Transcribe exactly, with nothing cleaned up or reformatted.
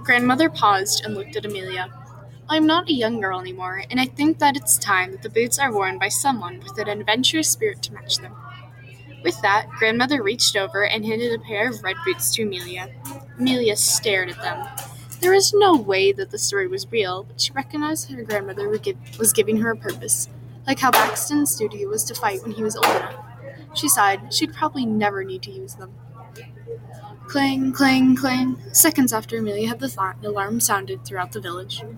Grandmother paused and looked at Amelia. I'm not a young girl anymore, and I think that it's time that the boots are worn by someone with an adventurous spirit to match them. With that, Grandmother reached over and handed a pair of red boots to Amelia. Amelia stared at them. There was no way that the story was real, but she recognized her grandmother was giving her a purpose, like how Baxton's duty was to fight when he was old enough. She sighed. She'd probably never need to use them. Clang, clang, clang. Seconds after Amelia had the thought, an alarm sounded throughout the village.